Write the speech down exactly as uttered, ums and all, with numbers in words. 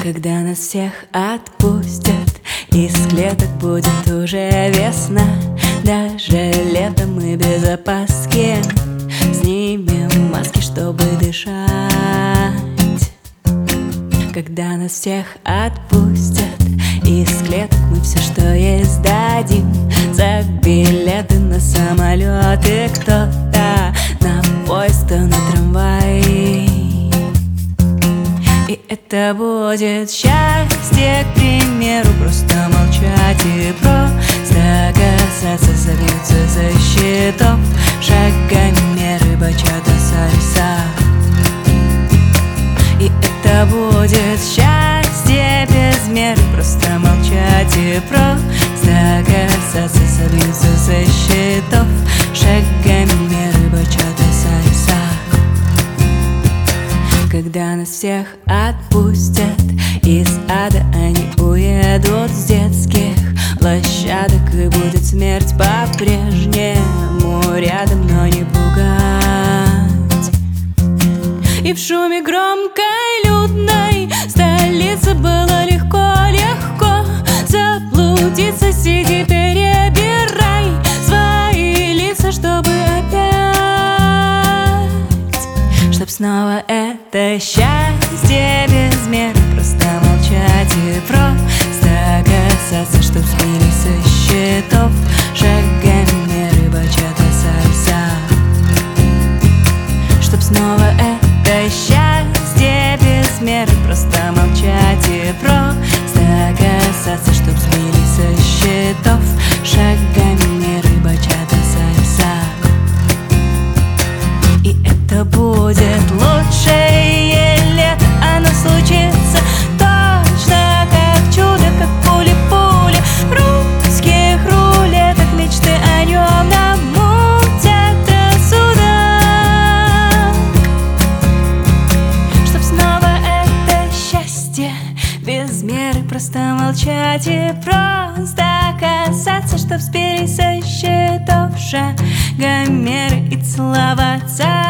Когда нас всех отпустят, из клеток будет уже весна. Даже летом мы без опаски снимем маски, чтобы дышать. Когда нас всех отпустят, из клеток мы все, что есть, дадим за билеты на самолеты. Кто-то на поезд, а на трамвай. И это будет счастье, к примеру, просто молчать и просто касаться, забьются за счетов шагами рыба, чата, сальса. И это будет счастье без меры, просто молчать и просто касаться, забьются за счетов шагами рыба, чата, сальса. Когда нас всех отпустят, из ада они уедут с детских площадок, и будет смерть по-прежнему рядом, но не пугать. И в шуме громкой, людной столице было легко-легко заблудиться. Сиди, перебирай свои лица, чтобы опять, чтоб снова это счастье без меры, просто молчать и просто касаться, чтоб сбились со счетов шагами рыба, чата, сальса. Чтоб снова это счастье без меры, просто молчать и просто касаться, чтоб сбились со счетов шагами рыба, чата, сальса. И это будет лучшее лето, оно случится точно как чудо, как пули-пули русских рулеток. Мечты о нем намутят рассудок. Чтоб снова это счастье без меры, просто молчать и просто касаться, чтоб сбились со счетов шагомеры и целоваться.